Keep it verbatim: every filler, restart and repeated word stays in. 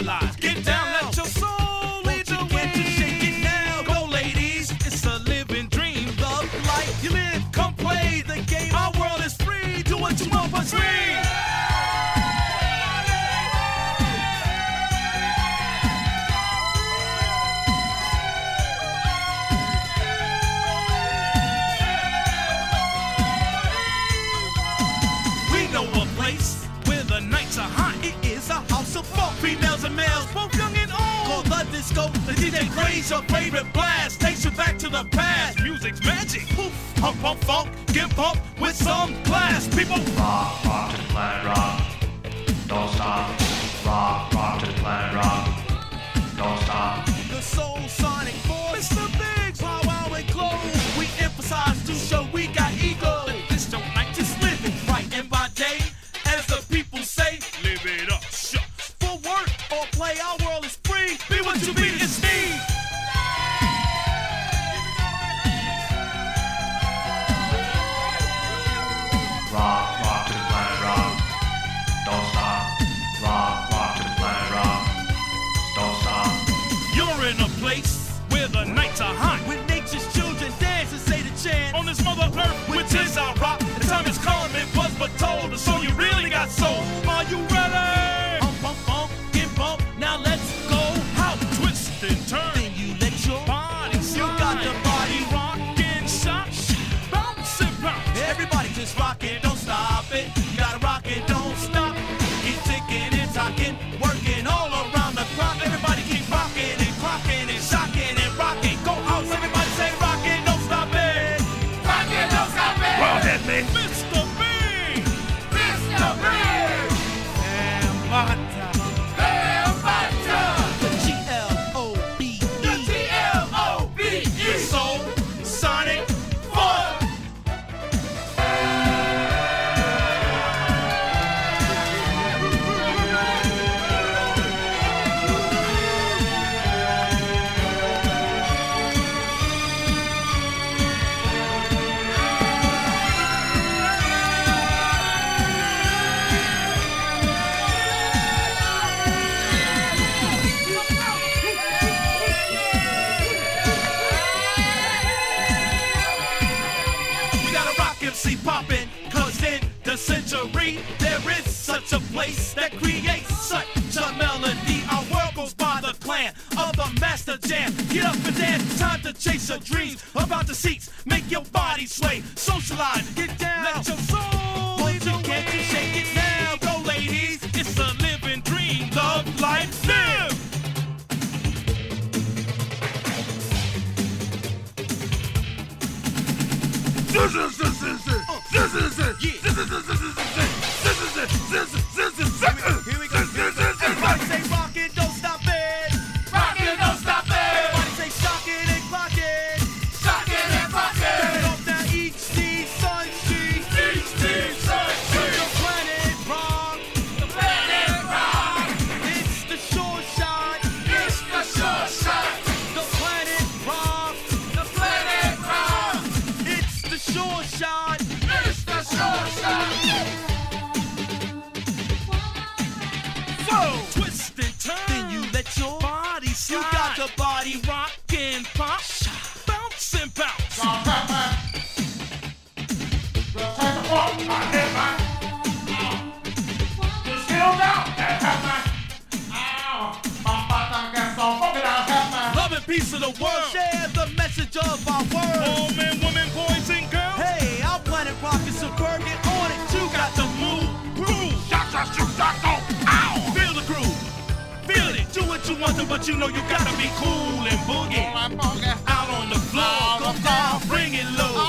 socialize. Get down, let your soul lead the way. Get to shake it now, go ladies. It's a living dream, love life you live. Come play the game. Our world is free. Do what you want for free. Females and males, both young and old. Called the disco, the D J plays your favorite blast. Takes you back to the past. Music's magic. Poof, pump, pump, funk, get pumped with some class. People rock, rock to the planet rock. Don't stop. Rock, rock to the planet rock. Don't stop. The Soul Sonic Force, Mister Biggs, Wow Wow and Glow. We emphasize to show we got ego. This don't like just live it right and by day, as the people say, live it up, shut. Work or play, our world is free. Be what you be, it's me. Rock, rock to the planet rock. Don't stop. Rock, rock to the planet rock. Don't stop. You're in a place where the nights are hot, with nature's children dance and say the chant. On this mother earth, which is our rock. The time is calm, it was but told. So you really got soul. Are you ready? Now let's go out, twist and turn. Then you let your body slide. You got the body rockin', shot, bounce and bounce. Everybody just rock it, don't stop it. You gotta rock it, don't stop. Keep ticking and talking, working all around the clock. Everybody keep rocking and clocking and shocking and rocking. Go out, everybody say rock it, don't stop it. Rock it, don't stop it. Well, hit me, Mister B. Mister B. And my poppin', cause in the century there is such a place that creates such a melody. Our world goes by the clan of the Master Jam. Get up and dance, time to chase your dreams. About the seats, make your body sway. Socialize, get down, let your soul lead the way. Can't you shake it now, go ladies. It's a living dream, love, life, live. This is this is it. This is it. This is it. This is it. This is it. This is it. This is it. Here we go. Everybody say rock it, don't stop it. Rock it, don't stop it. Everybody say shock it and clock it. Shock it and clock it. Turn it off now. Each sea, sun, sea. Each sea, sun, sea. The planet rock. The planet rock. It's the shore shot. It's the shore shot. The planet rock. The planet rock. It's the shore shot. It's the shore shot. Whoa! Twist and turn. Then you let your body slide. You got the body rockin', pop, bounce and bounce. Love and peace of the world. Share the message of our world. All men, women, boys, and girls. Hey, our planet rock is suburban on it. You got the move, groove. Shot, shot, shoot, shot, go. Ow! Feel the groove. Feel it. Do what you want to, but you know you gotta be cool and boogie. Out on the floor, come down, bring it low.